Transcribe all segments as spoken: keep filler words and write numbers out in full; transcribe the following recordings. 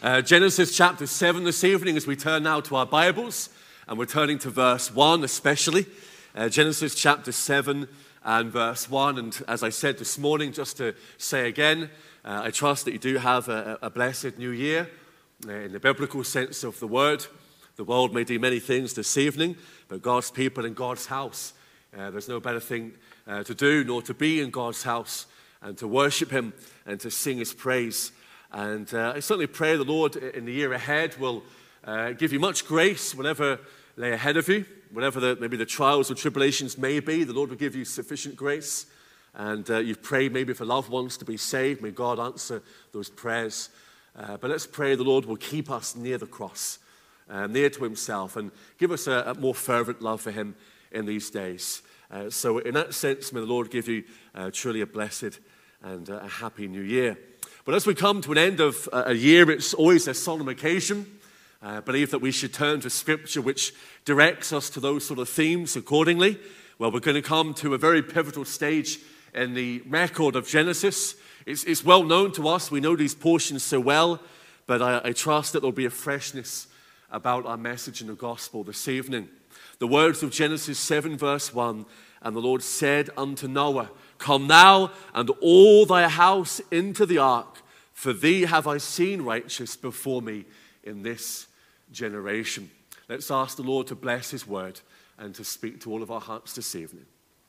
Uh, Genesis chapter seven this evening as we turn now to our Bibles, and we're turning to verse one especially. Uh, Genesis chapter seven and verse one, and as I said this morning, just to say again, uh, I trust that you do have a, a blessed new year uh, in the biblical sense of the word. The world may do many things this evening, but God's people in God's house, uh, there's no better thing uh, to do nor to be in God's house and to worship Him and to sing His praise. And uh, I certainly pray the Lord in the year ahead will uh, give you much grace, whatever lay ahead of you, whatever the, maybe the trials or tribulations may be. The Lord will give you sufficient grace. And uh, you've prayed maybe for loved ones to be saved. May God answer those prayers. Uh, but let's pray the Lord will keep us near the cross, uh, near to Himself, and give us a, a more fervent love for Him in these days. Uh, so in that sense, may the Lord give you uh, truly a blessed and uh, a happy new year. But as we come to an end of a year, it's always a solemn occasion. I believe that we should turn to Scripture, which directs us to those sort of themes accordingly. Well, we're going to come to a very pivotal stage in the record of Genesis. It's, it's well known to us. We know these portions so well, but I, I trust that there'll be a freshness about our message in the gospel this evening. The words of Genesis seven, verse one, "And the Lord said unto Noah, Come now and all thy house into the ark, for thee have I seen righteous before me in this generation." Let's ask the Lord to bless His word and to speak to all of our hearts this evening.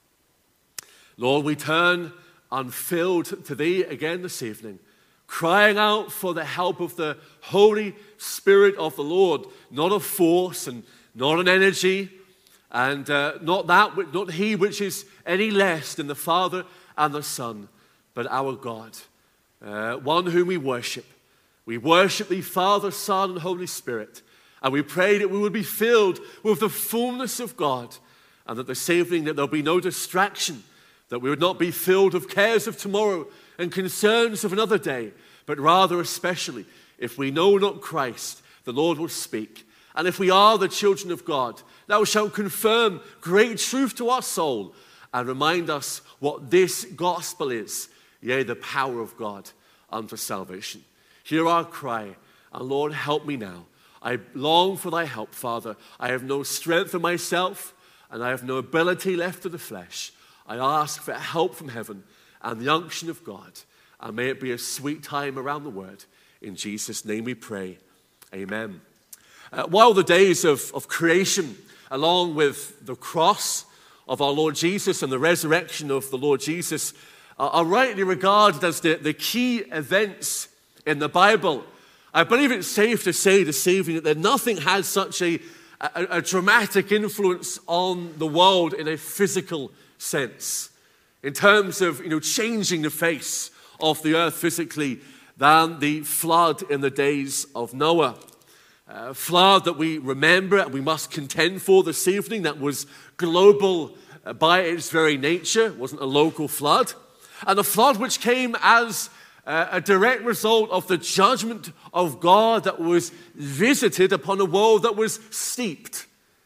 Lord, we turn unfilled to Thee again this evening, crying out for the help of the Holy Spirit of the Lord, not of force and not an energy, and uh, not that, not He which is any less than the Father and the Son, but our God, uh, one whom we worship. We worship Thee, Father, Son, and Holy Spirit, and we pray that we would be filled with the fullness of God, and that this evening that there'll be no distraction, that we would not be filled with cares of tomorrow and concerns of another day, but rather especially, if we know not Christ, the Lord will speak. And if we are the children of God, Thou shalt confirm great truth to our soul and remind us what this gospel is, yea, the power of God unto salvation. Hear our cry, and Lord, help me now. I long for Thy help, Father. I have no strength in myself, and I have no ability left of the flesh. I ask for help from heaven and the unction of God, and may it be a sweet time around the word. In Jesus' name we pray. Amen. Uh, while the days of, of creation, along with the cross of our Lord Jesus and the resurrection of the Lord Jesus, uh, are rightly regarded as the, the key events in the Bible, I believe it's safe to say this evening that nothing has such a, a, a dramatic influence on the world in a physical sense, in terms of you know changing the face of the earth physically, than the flood in the days of Noah. Uh, flood that we remember and we must contend for this evening, that was global uh, by its very nature. It wasn't a local flood. And a flood which came as uh, a direct result of the judgment of God that was visited upon a world that was steeped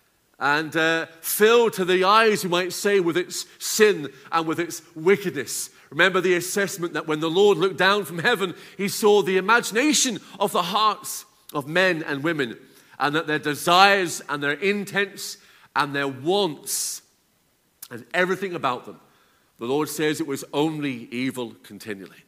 and uh, filled to the eyes, you might say, with its sin and with its wickedness. Remember the assessment that when the Lord looked down from heaven, He saw the imagination of the hearts of men and women, and that their desires and their intents and their wants and everything about them, the Lord says it was only evil continually.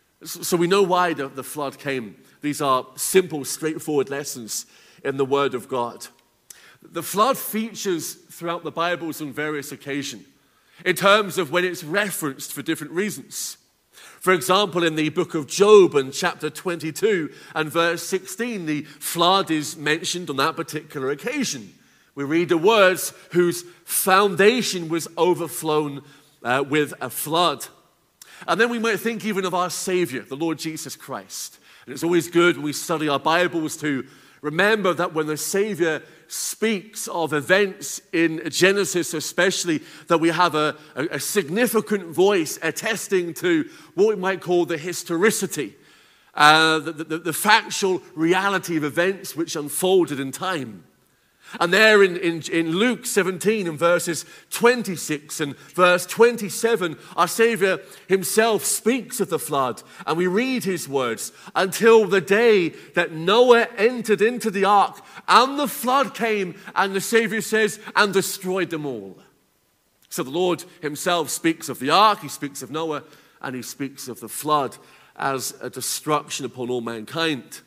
So we know why the, the flood came. These are simple, straightforward lessons in the Word of God. The flood features throughout the Bibles on various occasions in terms of when it's referenced for different reasons. For example, in the book of Job and chapter twenty-two and verse sixteen, the flood is mentioned on that particular occasion. We read the words, whose foundation was overflown uh, with a flood. And then we might think even of our Savior, the Lord Jesus Christ. And it's always good when we study our Bibles to remember that when the Savior speaks of events in Genesis especially, that we have a, a, a significant voice attesting to what we might call the historicity, uh, the, the, the factual reality of events which unfolded in time. And there in, in, in Luke seventeen, in verses twenty-six and verse twenty-seven, our Savior himself speaks of the flood. And we read his words, until the day that Noah entered into the ark, and the flood came, and the Savior says, and destroyed them all. So the Lord himself speaks of the ark, he speaks of Noah, and he speaks of the flood as a destruction upon all mankind.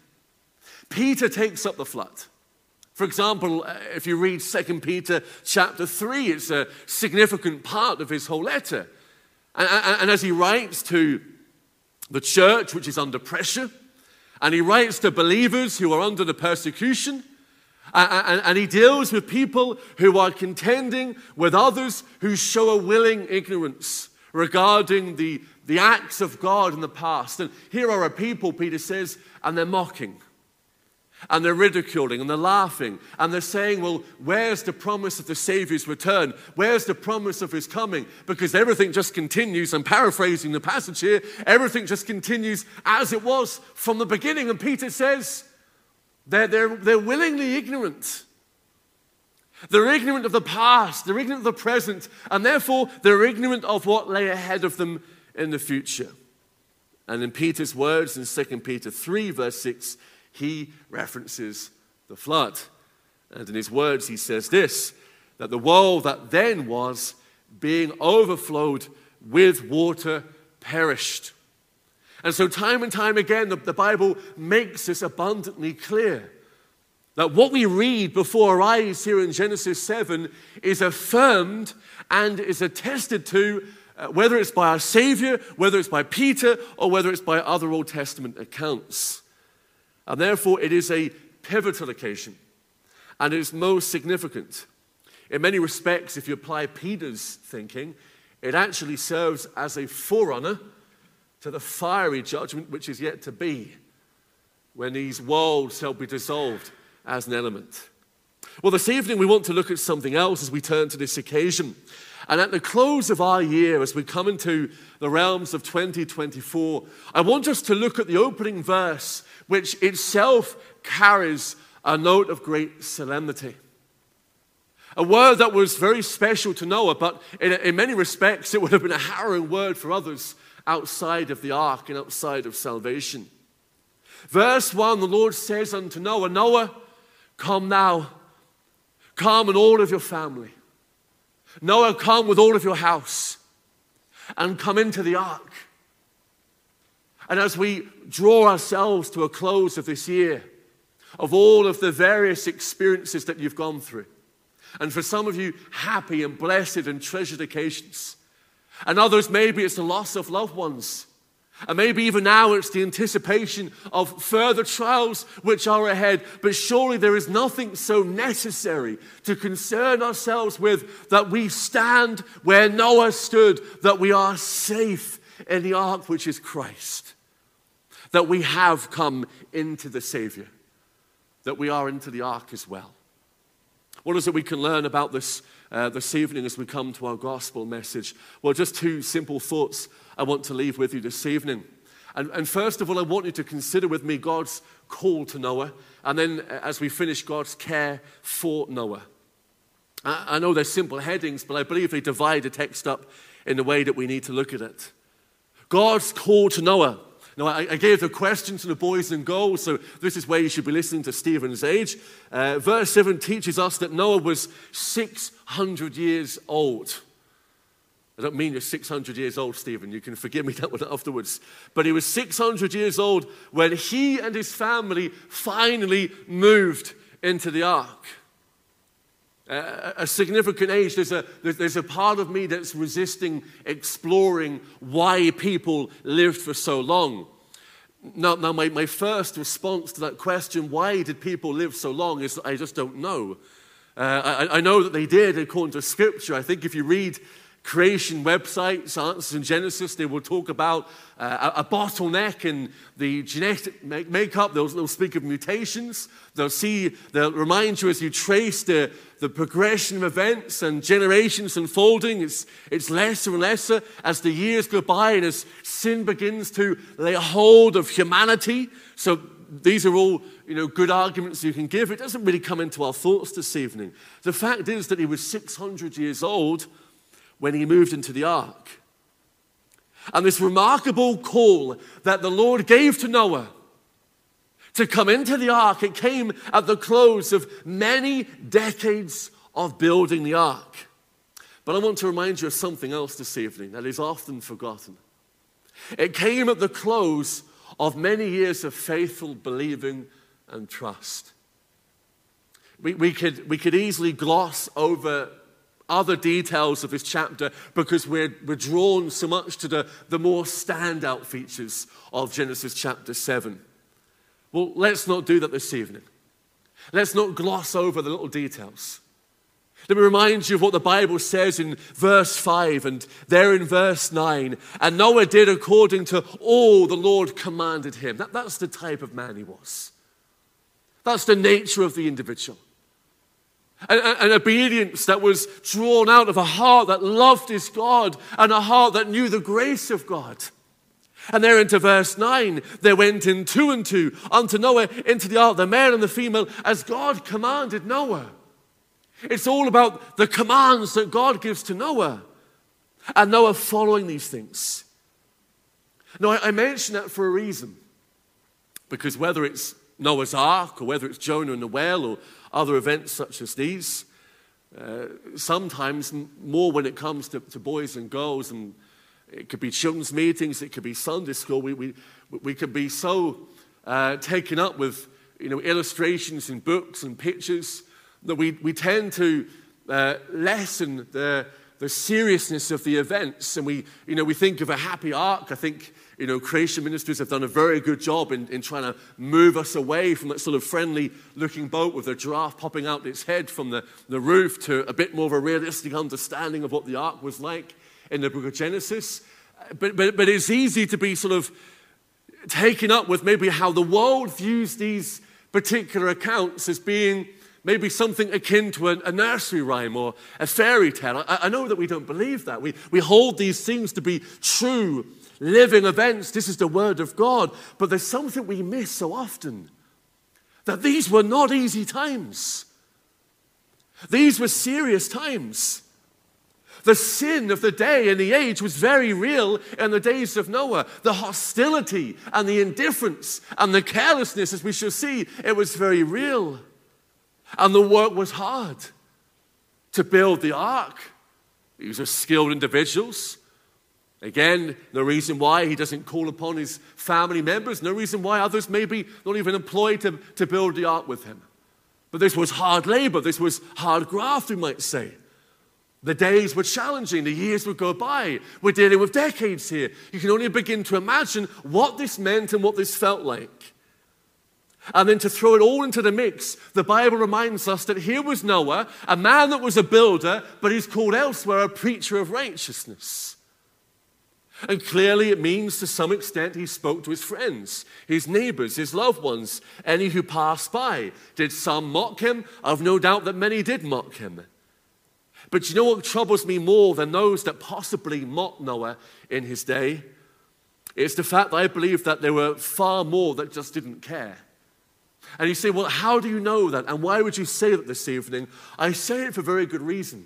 Peter takes up the flood. For example, if you read Second Peter chapter three, it's a significant part of his whole letter. And, and, and as he writes to the church, which is under pressure, and he writes to believers who are under the persecution, and, and, and he deals with people who are contending with others who show a willing ignorance regarding the, the acts of God in the past. And here are a people, Peter says, and they're mocking. And they're ridiculing and they're laughing and they're saying, well, where's the promise of the Savior's return? Where's the promise of his coming? Because everything just continues, I'm paraphrasing the passage here, everything just continues as it was from the beginning. And Peter says they're, they're, they're willingly ignorant. They're ignorant of the past, they're ignorant of the present, and therefore they're ignorant of what lay ahead of them in the future. And in Peter's words in Second Peter three, verse six, he references the flood. And in his words, he says this, that the world that then was, being overflowed with water, perished. And so time and time again, the, the Bible makes this abundantly clear, that what we read before our eyes here in Genesis seven is affirmed and is attested to, uh, whether it's by our Savior, whether it's by Peter, or whether it's by other Old Testament accounts. And therefore, it is a pivotal occasion, and it is most significant. In many respects, if you apply Peter's thinking, it actually serves as a forerunner to the fiery judgment which is yet to be, when these worlds shall be dissolved as an element. Well, this evening we want to look at something else as we turn to this occasion. And at the close of our year, as we come into the realms of twenty twenty-four, I want us to look at the opening verse, which itself carries a note of great solemnity. A word that was very special to Noah, but in, in many respects it would have been a harrowing word for others outside of the ark and outside of salvation. Verse one, the Lord says unto Noah, Noah, come now, come and all of your family. Noah, come with all of your house and come into the ark. And as we draw ourselves to a close of this year, of all of the various experiences that you've gone through, and for some of you, happy and blessed and treasured occasions, and others, maybe it's the loss of loved ones, and maybe even now it's the anticipation of further trials which are ahead. But surely there is nothing so necessary to concern ourselves with, that we stand where Noah stood, that we are safe in the ark which is Christ, that we have come into the Savior, that we are into the ark as well. What is it we can learn about this uh, this evening as we come to our gospel message? Well, just two simple thoughts I want to leave with you this evening. And, and first of all, I want you to consider with me God's call to Noah, and then as we finish, God's care for Noah. I, I know they're simple headings, but I believe they divide the text up in the way that we need to look at it. God's call to Noah. Now, I, I gave the question to the boys and girls, so this is where you should be listening to Stephen's age. Uh, verse seven teaches us that Noah was six hundred years old. I don't mean you're six hundred years old, Stephen. You can forgive me that one afterwards. But he was six hundred years old when he and his family finally moved into the ark. Uh, a significant age. There's a, there's a part of me that's resisting exploring why people lived for so long. Now, now my, my first response to that question, why did people live so long, is I just don't know. Uh, I, I know that they did according to Scripture. I think if you read creation websites, Answers in Genesis, they will talk about uh, a, a bottleneck in the genetic make- makeup. They'll, they'll speak of mutations. They'll see, they'll remind you as you trace the, the progression of events and generations unfolding. It's, it's lesser and lesser as the years go by and as sin begins to lay hold of humanity. So these are all, you know, good arguments you can give. It doesn't really come into our thoughts this evening. The fact is that he was six hundred years old when he moved into the ark. And this remarkable call that the Lord gave to Noah to come into the ark, it came at the close of many decades of building the ark. But I want to remind you of something else this evening that is often forgotten. It came at the close of many years of faithful believing and trust. We, we, could, we could easily gloss over other details of this chapter because we're, we're drawn so much to the, the more standout features of Genesis chapter seven. Well, let's not do that this evening. Let's not gloss over the little details. Let me remind you of what the Bible says in verse five and there in verse nine. And Noah did according to all the Lord commanded him. That, that's the type of man he was. That's the nature of the individual. An, an obedience that was drawn out of a heart that loved his God and a heart that knew the grace of God. And there into verse nine, there went in two and two unto Noah into the ark, the male and the female, as God commanded Noah. It's all about the commands that God gives to Noah. And Noah following these things. Now, I, I mention that for a reason. Because whether it's Noah's ark or whether it's Jonah and the whale or other events such as these, uh, sometimes more when it comes to, to boys and girls, and it could be children's meetings, it could be Sunday school, we, we, we could be so uh, taken up with, you know, illustrations and books and pictures that we, we tend to uh, lessen the, the seriousness of the events. And we, you know, we think of a happy ark. I think, you know, Creation Ministries have done a very good job in, in trying to move us away from that sort of friendly-looking boat with a giraffe popping out its head from the, the roof to a bit more of a realistic understanding of what the ark was like in the book of Genesis. But, but, but it's easy to be sort of taken up with maybe how the world views these particular accounts as being maybe something akin to a, a nursery rhyme or a fairy tale. I, I know that we don't believe that. We, we hold these things to be true, living events. This is the word of God. But there's something we miss so often. That these were not easy times. These were serious times. The sin of the day and the age was very real in the days of Noah. The hostility and the indifference and the carelessness, as we shall see, it was very real. And the work was hard to build the ark. These are skilled individuals. Again, no reason why he doesn't call upon his family members. No reason why others may be not even employed to, to build the ark with him. But this was hard labor. This was hard graft, we might say. The days were challenging. The years would go by. We're dealing with decades here. You can only begin to imagine what this meant and what this felt like. And then to throw it all into the mix, the Bible reminds us that here was Noah, a man that was a builder, but he's called elsewhere a preacher of righteousness. And clearly it means to some extent he spoke to his friends, his neighbors, his loved ones, any who passed by. Did some mock him? I've no doubt that many did mock him. But you know what troubles me more than those that possibly mocked Noah in his day? It's the fact that I believe that there were far more that just didn't care. And you say, well, how do you know that? And why would you say that this evening? I say it for very good reason.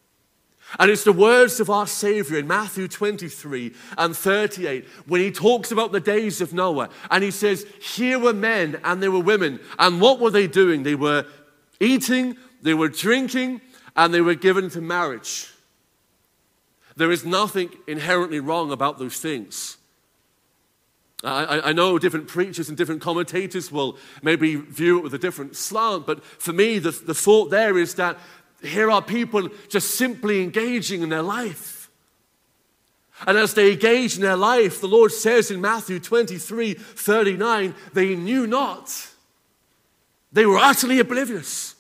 And it's the words of our Savior in Matthew twenty-three and thirty-eight, when he talks about the days of Noah. And he says, here were men and there were women. And what were they doing? They were eating, they were drinking, and they were given to marriage. There is nothing inherently wrong about those things. I, I know different preachers and different commentators will maybe view it with a different slant, but for me, the, the thought there is that here are people just simply engaging in their life. And as they engage in their life, the Lord says in Matthew twenty-three thirty-nine, they knew not. They were utterly oblivious.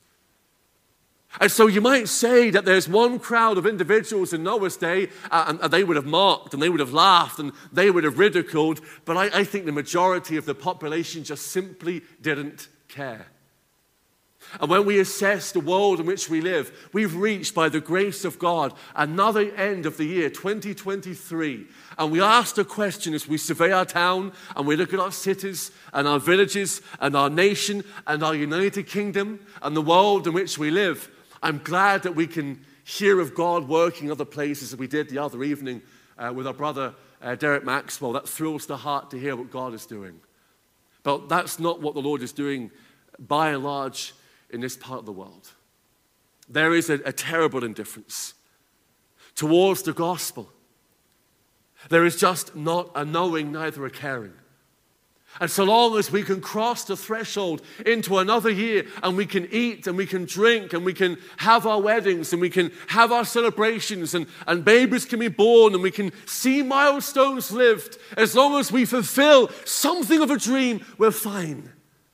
And so you might say that there's one crowd of individuals in Noah's day, uh, and, and they would have mocked, and they would have laughed, and they would have ridiculed, but I, I think the majority of the population just simply didn't care. And when we assess the world in which we live, we've reached, by the grace of God, another end of the year, twenty twenty-three. And we ask the question as we survey our town and we look at our cities and our villages and our nation and our United Kingdom and the world in which we live. I'm glad that we can hear of God working other places as we did the other evening uh, with our brother uh, Derek Maxwell. That thrills the heart to hear what God is doing. But that's not what the Lord is doing by and large in this part of the world. There is a, a terrible indifference towards the gospel. There is just not a knowing, neither a caring. And so long as we can cross the threshold into another year and we can eat and we can drink and we can have our weddings and we can have our celebrations and, and babies can be born and we can see milestones lived, as long as we fulfill something of a dream, we're fine.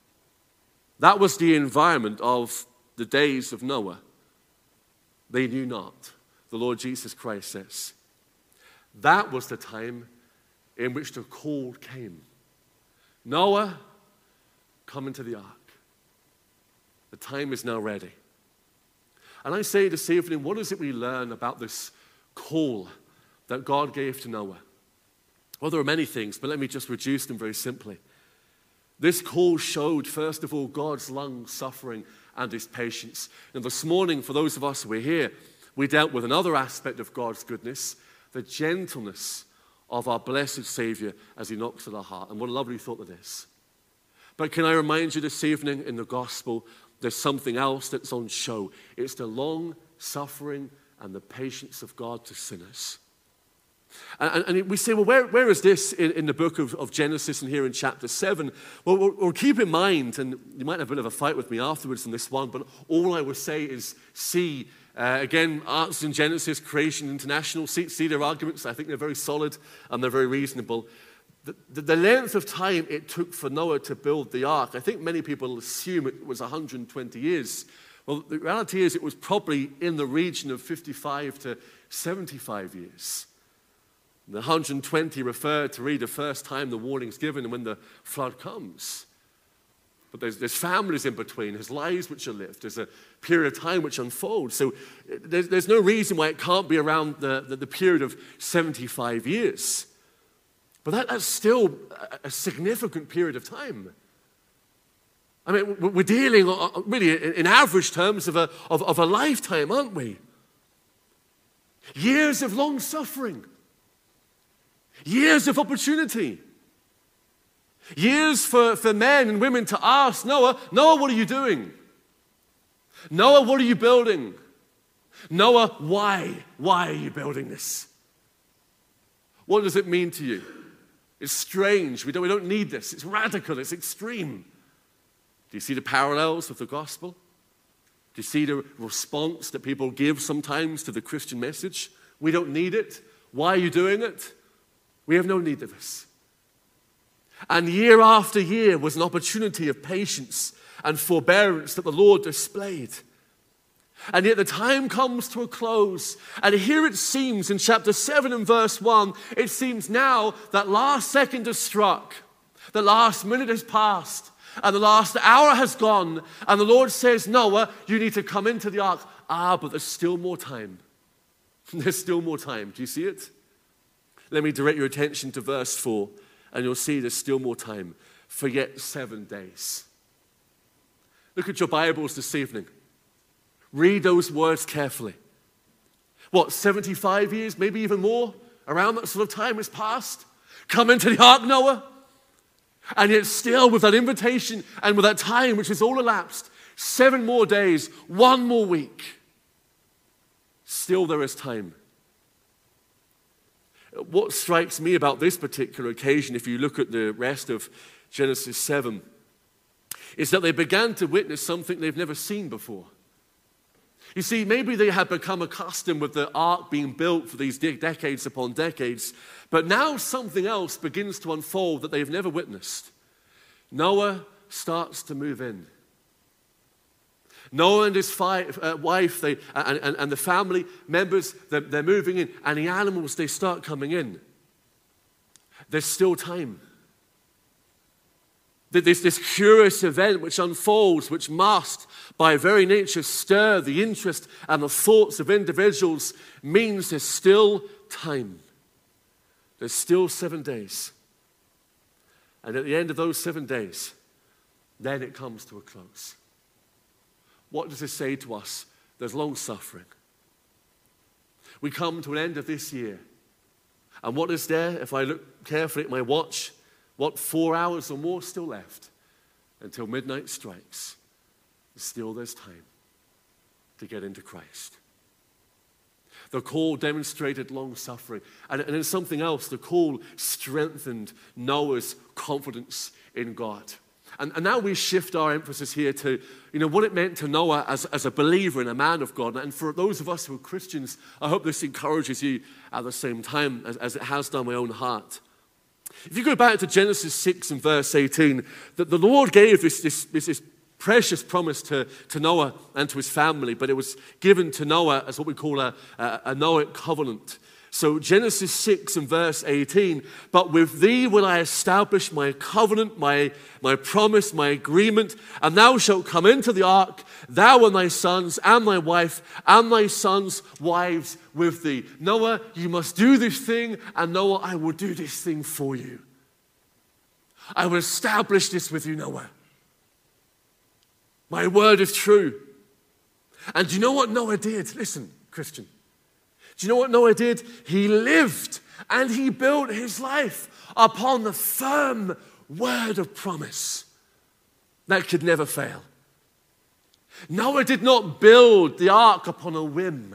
That was the environment of the days of Noah. They knew not, the Lord Jesus Christ says. That was the time in which the call came. Noah, come into the ark. The time is now ready. And I say this evening, what is it we learn about this call that God gave to Noah? Well, there are many things, but let me just reduce them very simply. This call showed, first of all, God's long suffering and his patience. And this morning, for those of us who are here, we dealt with another aspect of God's goodness, the gentleness of our blessed Savior as he knocks at our heart. And what a lovely thought that is. But can I remind you this evening, in the gospel, there's something else that's on show. It's the long suffering and the patience of God to sinners. And, and we say, well, where, where is this in, in the book of, of Genesis and here in chapter seven? Well, we'll, we'll keep in mind, and you might have a bit of a fight with me afterwards in this one, but all I will say is see, uh, again, Arts in Genesis, Creation International, see, see their arguments. I think they're very solid and they're very reasonable. The, the, the length of time it took for Noah to build the ark, I think many people assume it was one hundred twenty years. Well, the reality is it was probably in the region of fifty-five to seventy-five years. The one hundred twenty referred to read the first time the warning's given and when the flood comes. But there's, there's families in between, there's lives which are lived, there's a period of time which unfolds. So there's, there's no reason why it can't be around the, the, the period of seventy-five years. But that, that's still a significant period of time. I mean, we're dealing really in average terms of a, of, of a lifetime, aren't we? Years of long suffering. Years of opportunity. Years for, for men and women to ask Noah, Noah, what are you doing? Noah, what are you building? Noah, why? Why are you building this? What does it mean to you? It's strange. We don't, we don't need this. It's radical. It's extreme. Do you see the parallels with the gospel? Do you see the response that people give sometimes to the Christian message? We don't need it. Why are you doing it? We have no need of this. And year after year was an opportunity of patience and forbearance that the Lord displayed. And yet the time comes to a close. And here it seems in chapter seven and verse one, it seems now that last second has struck. The last minute has passed. And the last hour has gone. And the Lord says, Noah, you need to come into the ark. Ah, but there's still more time. There's still more time. Do you see it? Let me direct your attention to verse four. And you'll see there's still more time. For yet seven days. Look at your Bibles this evening. Read those words carefully. What, seventy-five years, maybe even more? Around that sort of time has passed. Come into the ark, Noah. And yet still with that invitation and with that time which has all elapsed, seven more days, one more week, still there is time. What strikes me about this particular occasion, if you look at the rest of Genesis seven, is that they began to witness something they've never seen before. You see, maybe they had become accustomed with the ark being built for these de- decades upon decades, but now something else begins to unfold that they've never witnessed. Noah starts to move in. Noah and his fi- uh, wife they, and, and, and the family members, they're, they're moving in, and the animals, they start coming in. There's still time. This, this curious event which unfolds, which must, by very nature, stir the interest and the thoughts of individuals, means there's still time. There's still seven days. And at the end of those seven days, then it comes to a close. What does this say to us? There's long suffering. We come to an end of this year. And what is there, if I look carefully at my watch, what, four hours or more still left until midnight strikes? Still there's time to get into Christ. The call demonstrated long suffering. And, and in something else, the call strengthened Noah's confidence in God. And, and now we shift our emphasis here to, you know, what it meant to Noah as, as a believer and a man of God. And for those of us who are Christians, I hope this encourages you at the same time as, as it has done my own heart. If you go back to Genesis six and verse eighteen, that the Lord gave this, this, this, this precious promise to, to Noah and to his family, but it was given to Noah as what we call a, a, a Noahic covenant. So Genesis six and verse eighteen, but with thee will I establish my covenant, my, my promise, my agreement, and thou shalt come into the ark, thou and thy sons and thy wife and thy sons' wives with thee. Noah, you must do this thing, and Noah, I will do this thing for you. I will establish this with you, Noah. My word is true. And do you know what Noah did? Listen, Christian. Do you know what Noah did? He lived and he built his life upon the firm word of promise that could never fail. Noah did not build the ark upon a whim.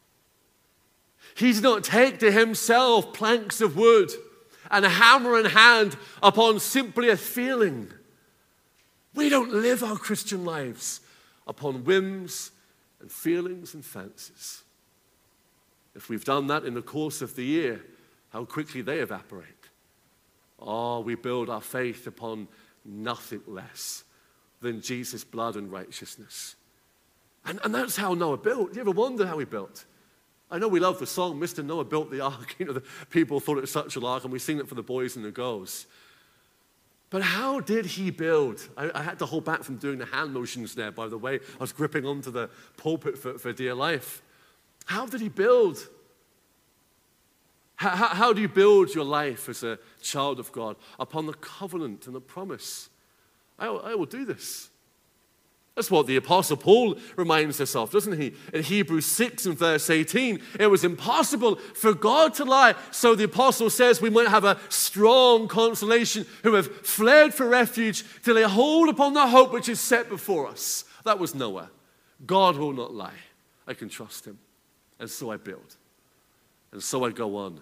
He did not take to himself planks of wood and a hammer in hand upon simply a feeling. We don't live our Christian lives upon whims and feelings and fancies. If we've done that in the course of the year, how quickly they evaporate. Oh, we build our faith upon nothing less than Jesus' blood and righteousness. And, and that's how Noah built. You ever wonder how he built? I know we love the song, Mister Noah Built the Ark. You know, the people thought it was such a lark, and we sing it for the boys and the girls. But how did he build? I, I had to hold back from doing the hand motions there, by the way. I was gripping onto the pulpit for, for dear life. How did he build? How, how, how do you build your life as a child of God? Upon the covenant and the promise. I, I will do this. That's what the Apostle Paul reminds us of, doesn't he? In Hebrews six and verse eighteen, it was impossible for God to lie. So the Apostle says we might have a strong consolation who have fled for refuge to lay hold upon the hope which is set before us. That was Noah. God will not lie. I can trust him. And so I build. And so I go on.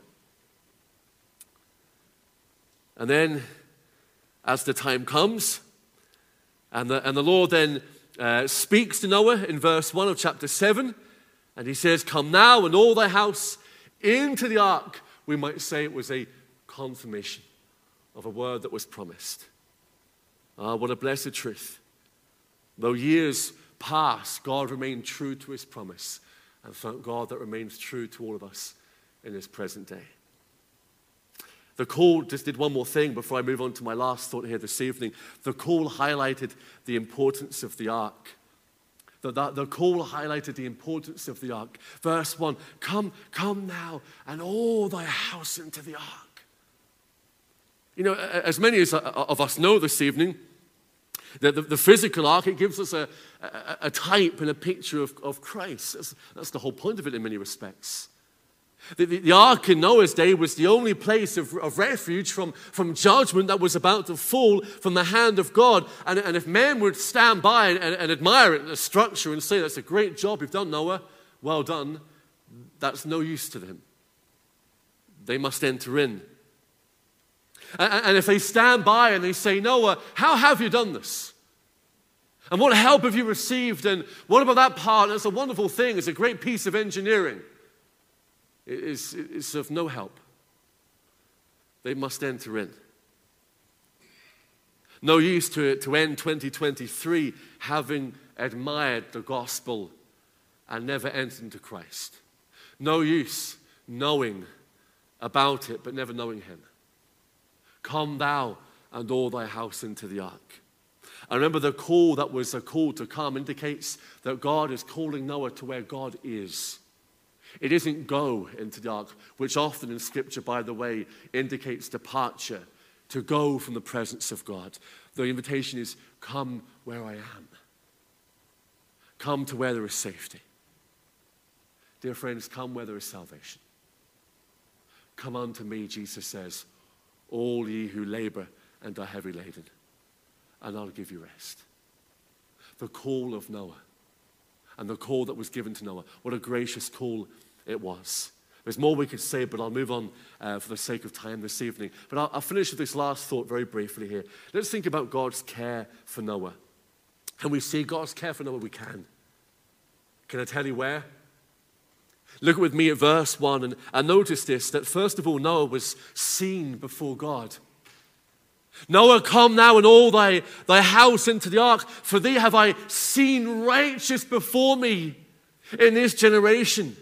And then, as the time comes, and the, and the Lord then uh, speaks to Noah in verse one of chapter seven, and he says, come now and all thy house into the ark. We might say it was a confirmation of a word that was promised. Ah, what a blessed truth. Though years pass, God remained true to his promise. And thank God that remains true to all of us in this present day. The call just did one more thing before I move on to my last thought here this evening. The call highlighted the importance of the ark. The, the, the call highlighted the importance of the ark. Verse one, come, come now, and all thy house into the ark. You know, as many as of us know this evening, The, the, the physical ark, it gives us a, a, a type and a picture of, of Christ. That's, that's the whole point of it in many respects. The, the, the ark in Noah's day was the only place of, of refuge from, from judgment that was about to fall from the hand of God. And, and if men would stand by and, and, and admire it, the structure, and say, that's a great job you've done, Noah, well done, that's no use to them. They must enter in. And if they stand by and they say, Noah, how have you done this? And what help have you received? And what about that part? It's a wonderful thing. It's a great piece of engineering. It is, it's of no help. They must enter in. No use to, to end twenty twenty-three having admired the gospel and never entered into Christ. No use knowing about it but never knowing him. Come thou and all thy house into the ark. And remember, the call that was a call to come indicates that God is calling Noah to where God is. It isn't go into the ark, which often in Scripture, by the way, indicates departure, to go from the presence of God. The invitation is, come where I am. Come to where there is safety. Dear friends, come where there is salvation. Come unto me, Jesus says, all ye who labor and are heavy laden, and I'll give you rest. The call of Noah, and the call that was given to Noah. What a gracious call it was. There's more we could say, but I'll move on uh, for the sake of time this evening. But I'll, I'll finish with this last thought very briefly here. Let's think about God's care for Noah. Can we see God's care for Noah? We can. Can I tell you where? Look with me at verse one and, and notice this, that first of all, Noah was seen before God. Noah, come now and all thy, thy house into the ark, for thee have I seen righteous before me in this generation.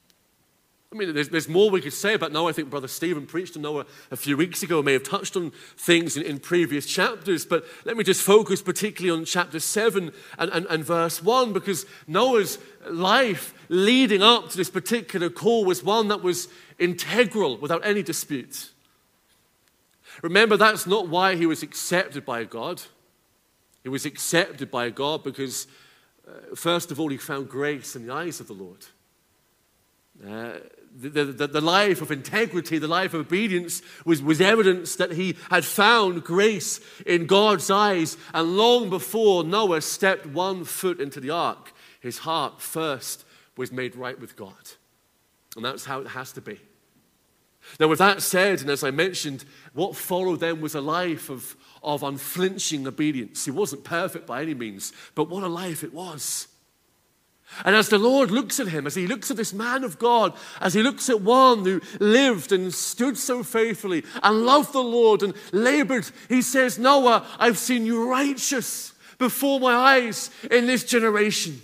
I mean, there's, there's more we could say about Noah. I think Brother Stephen preached on Noah a few weeks ago, may have touched on things in, in previous chapters, but let me just focus particularly on chapter seven and, and, and verse one, because Noah's life leading up to this particular call was one that was integral without any dispute. Remember, that's not why he was accepted by God. He was accepted by God because, uh, first of all, he found grace in the eyes of the Lord. Uh, the, the, the life of integrity, the life of obedience was, was evidence that he had found grace in God's eyes. And long before Noah stepped one foot into the ark, his heart first was made right with God. And that's how it has to be. Now, with that said, and as I mentioned, what followed then was a life of, of unflinching obedience. He wasn't perfect by any means, but what a life it was. And as the Lord looks at him, as he looks at this man of God, as he looks at one who lived and stood so faithfully and loved the Lord and labored, he says, Noah, I've seen you righteous before my eyes in this generation.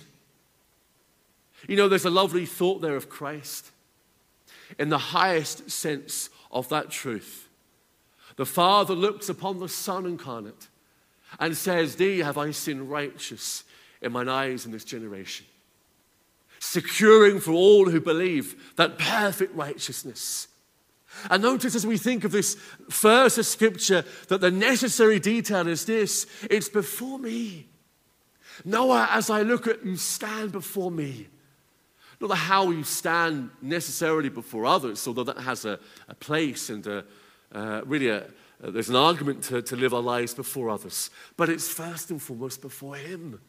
You know, there's a lovely thought there of Christ. In the highest sense of that truth, the Father looks upon the Son incarnate and says, thee have I seen righteous in mine eyes in this generation. Securing for all who believe that perfect righteousness. And notice as we think of this verse of Scripture that the necessary detail is this: it's before me. Noah, as I look at you, stand before me. Not how you stand necessarily before others, although that has a, a place and a, uh, really a, uh, there's an argument to, to live our lives before others. But it's first and foremost before him.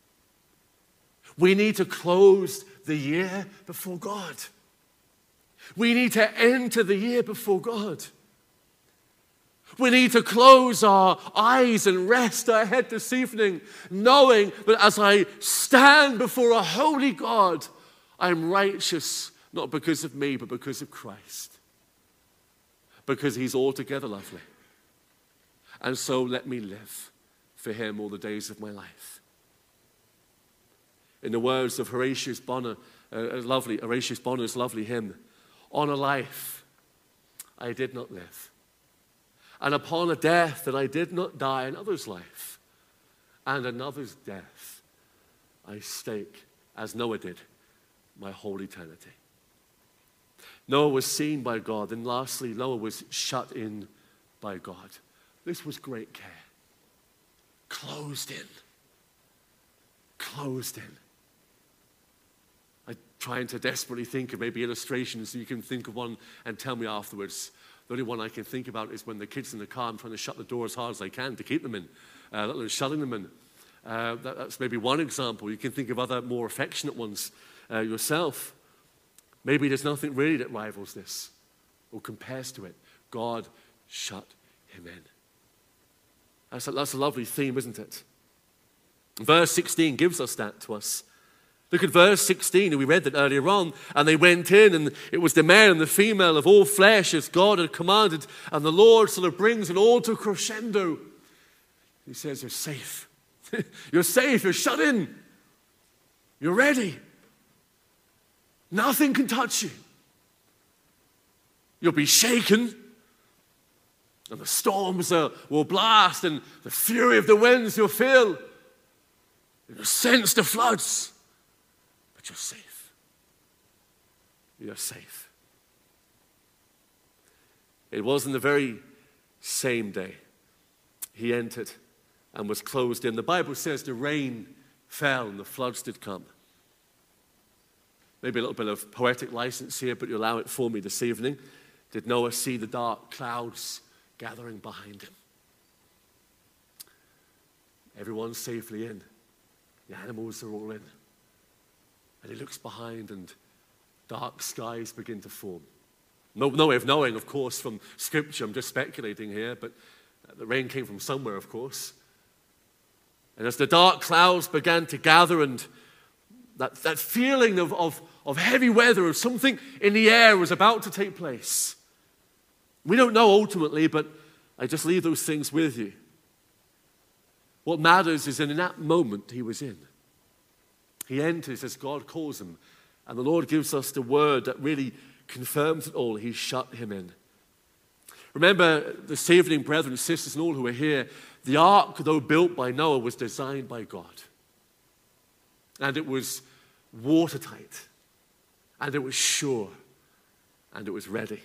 We need to close the year before God. We need to enter the year before God. We need to close our eyes and rest our head this evening, knowing that as I stand before a holy God, I'm righteous, not because of me, but because of Christ. Because he's altogether lovely. And so let me live for him all the days of my life. In the words of Horatius Bonar, a lovely, Horatius Bonar's lovely hymn, on a life I did not live, and upon a death that I did not die, another's life, and another's death I stake, as Noah did, my whole eternity. Noah was seen by God, and lastly, Noah was shut in by God. This was great care. Closed in. Closed in. I'm trying to desperately think of maybe illustrations. You can think of one and tell me afterwards. The only one I can think about is when the kids in the car, I'm trying to shut the door as hard as I can to keep them in. Uh, shutting them in. Uh, that, that's maybe one example. You can think of other more affectionate ones uh, yourself. Maybe there's nothing really that rivals this or compares to it. God shut him in. That's a, that's a lovely theme, isn't it? Verse sixteen gives us that to us. Look at verse sixteen, and we read that earlier on. And they went in, and it was the male and the female of all flesh as God had commanded. And the Lord sort of brings it all to crescendo. He says, you're safe. You're safe. You're shut in. You're ready. Nothing can touch you. You'll be shaken. And the storms uh, will blast, and the fury of the winds you'll feel. You'll sense the floods. But you're safe. You're safe. It was in the very same day he entered and was closed in. The Bible says the rain fell and the floods did come. Maybe a little bit of poetic license here, but you allow it for me this evening. Did Noah see the dark clouds gathering behind him? Everyone's safely in. The animals are all in. And he looks behind and dark skies begin to form. No, no way of knowing, of course, from Scripture. I'm just speculating here, but the rain came from somewhere, of course. And as the dark clouds began to gather and that, that feeling of, of, of heavy weather, of something in the air was about to take place. We don't know ultimately, but I just leave those things with you. What matters is that in that moment he was in. He enters as God calls him. And the Lord gives us the word that really confirms it all. He shut him in. Remember this evening, brethren and sisters and all who are here, the ark, though built by Noah, was designed by God. And it was watertight. And it was sure. And it was ready.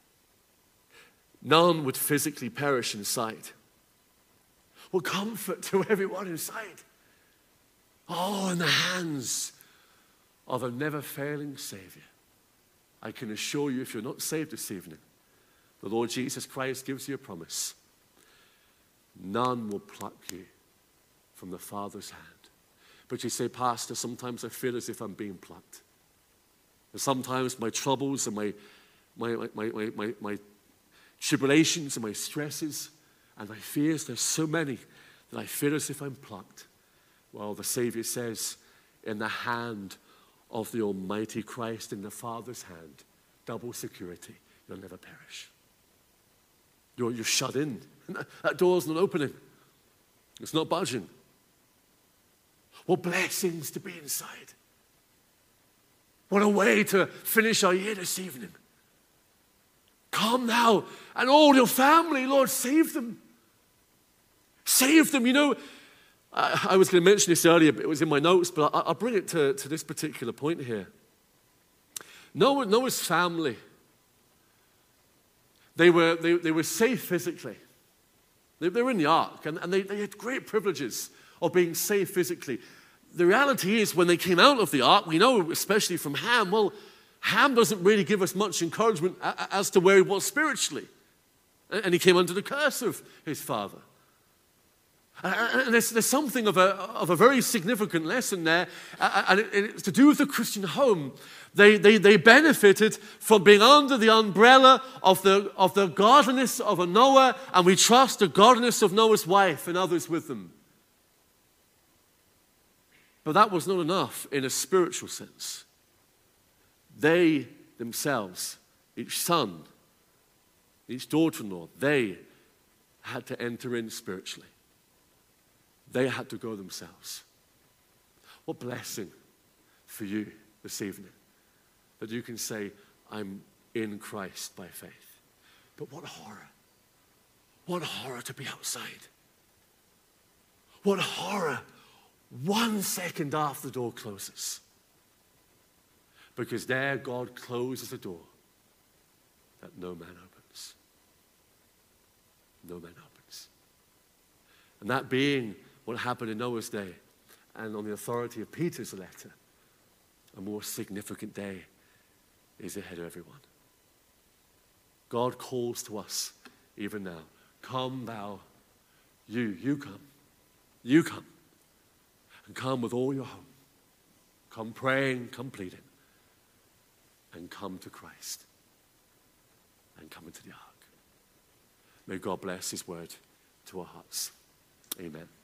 None would physically perish inside. What comfort to everyone inside. All in the hands of a never-failing Savior. I can assure you, if you're not saved this evening, the Lord Jesus Christ gives you a promise. None will pluck you from the Father's hand. But you say, Pastor, sometimes I feel as if I'm being plucked. And sometimes my troubles and my, my, my, my, my, my tribulations and my stresses and my fears, there's so many that I feel as if I'm plucked. Well, the Savior says, in the hand of the Almighty Christ, in the Father's hand, double security, you'll never perish. You're, you're shut in. That door's not opening. It's not budging. What blessings to be inside. What a way to finish our year this evening. Come now, and all your family, Lord, save them. Save them. You know, I, I was going to mention this earlier, but it was in my notes, but I, I'll bring it to, to this particular point here. Noah, Noah's family, they were, they, they were safe physically. They, they were in the ark, and, and they, they had great privileges of being safe physically. The reality is, when they came out of the ark, we know, especially from Ham, well, Ham doesn't really give us much encouragement as to where he was spiritually. And he came under the curse of his father. And there's, there's something of a, of a very significant lesson there, and it's to do with the Christian home. They, they, they benefited from being under the umbrella of the, of the godliness of a Noah, and we trust the godliness of Noah's wife and others with them. But that was not enough in a spiritual sense. They themselves, each son, each daughter-in-law, they had to enter in spiritually. They had to go themselves. What blessing for you this evening that you can say, I'm in Christ by faith. But what horror. What horror to be outside. What horror one second after the door closes. Because there God closes a door that no man opens. No man opens. And that being what happened in Noah's day, and on the authority of Peter's letter, a more significant day is ahead of everyone. God calls to us even now. Come thou, you, you come. You come. And come with all your home. Come praying, come pleading. And come to Christ. And come into the ark. May God bless his word to our hearts. Amen.